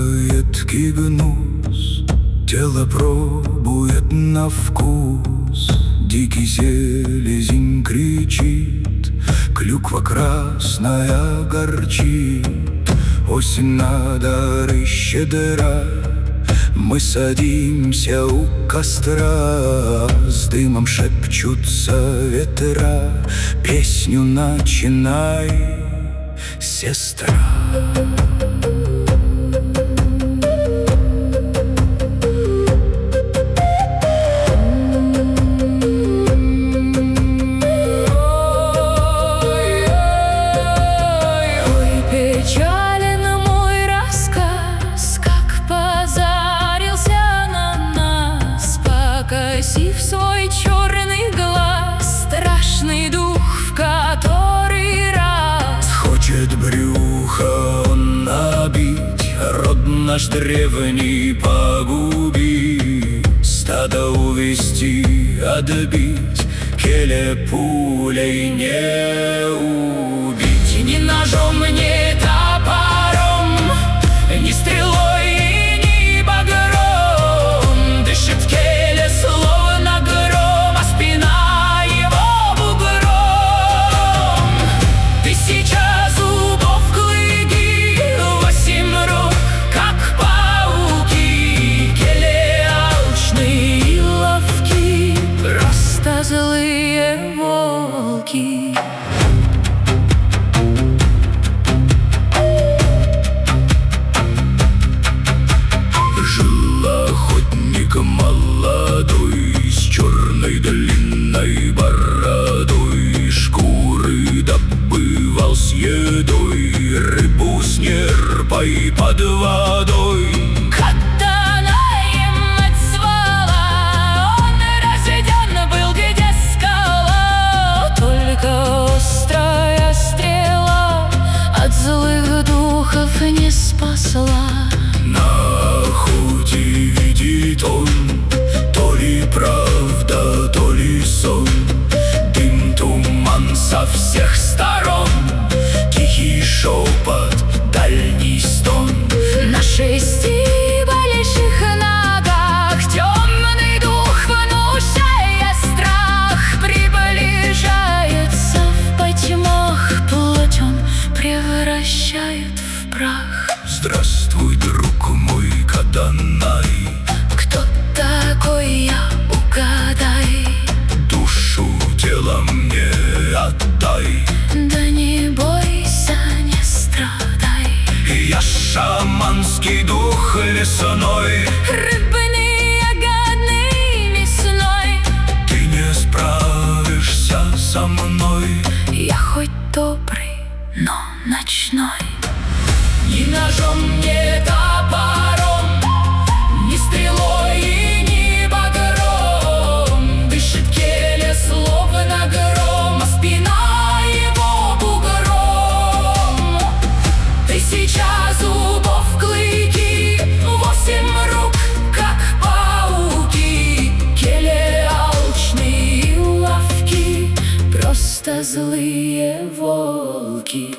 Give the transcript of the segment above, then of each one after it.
едкий гнус, тело пробует на вкус. Дикий селезень кричит, клюква красная горчит. Осень на дары щедра, мы садимся у костра. С дымом шепчутся ветра, песню начинай, сестра. Погасив свой черный глаз, страшный дух в который раз хочет брюхо он набить, род наш древний погубить, стадо увести, отбить, келе пулей не убить. Ни ножом, ни топором, ни стрелой, злые волки. Жил охотник молодой, с черной длинной бородой, шкуры добывал с едой, рыбу с нерпой под водой. Злых духов не спасла. На охоте видит он, то ли правда, то ли сон. Дым, туман со всех сторон, тихий шепот, дальний стон. На 6 больших ногах темный дух, внушая страх, приближается в потьмах. Плоть он превращает в прах. Здравствуй, друг мой Каданай. Кто такой я, угадай. Душу, тело мне отдай. Да не бойся, не страдай. Я шаманский дух лесной, рыбный, ягодный, мясной. Ты не справишься со мной. Я хоть добрый, но ночной. Ни ножом, ни топором, ни стрелой и ни багром, дышит келе словно гром, а спина его бугром. 1000 зубов клыки, 8 рук, как пауки, келе алчные и ловки, просто злые волки.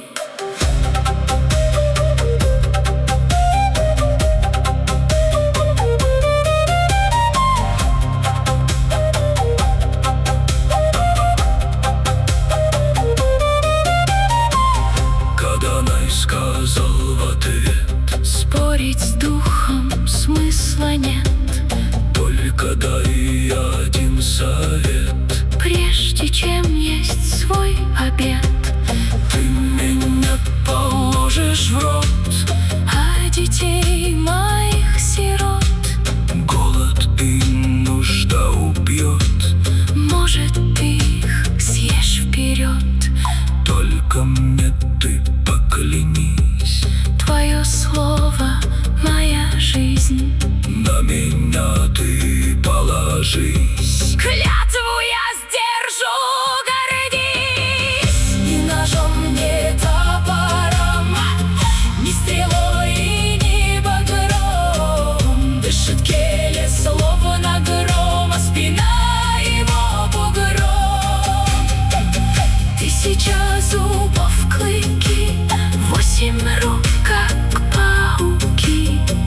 Сказал в ответ: спорить с духом смысла нет. Только дай один совет. Прежде чем есть свой обед, ты меня положишь в рот, а детей моих сирот голод и нужда убьет. Может, ты их съешь вперед. Только мне ты поклянись, твое слово — моя жизнь. на меня ты положись. Клятву я сдержу, гордись. Ни ножом, ни топором, ни стрелой и ни багром, дышит келе словно гром, а спина его бугром. 1000 зубов клыки, 8 рук, как пауки,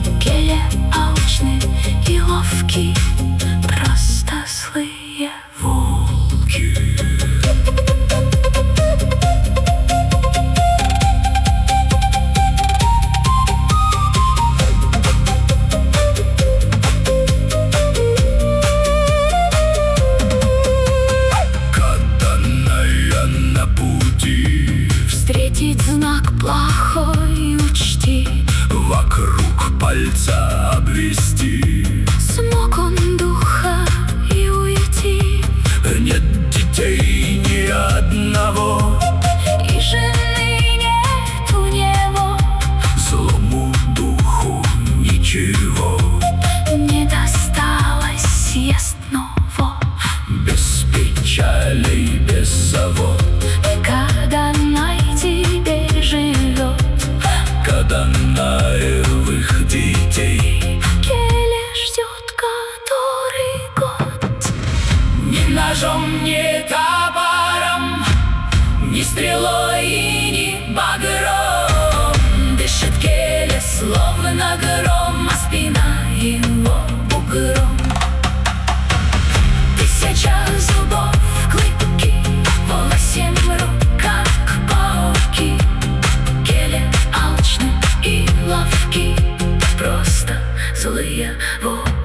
пальца обвести. Смог он духа и уйти. Нет детей ни одного, И жены нет у него. злому духу ничего. Не досталось ясного. Без печалей, без забот, Когда Каданай теперь живет. Каданаевых детей. Келе ждет который год. Ни ножом, ни топором, ни стрелой и ни багром Дышит Келе словно гром, а спина его бугром. 1000 зубов, клыки, в 8 рук, как пауки. Келе алчны и ловки, просто злые волки.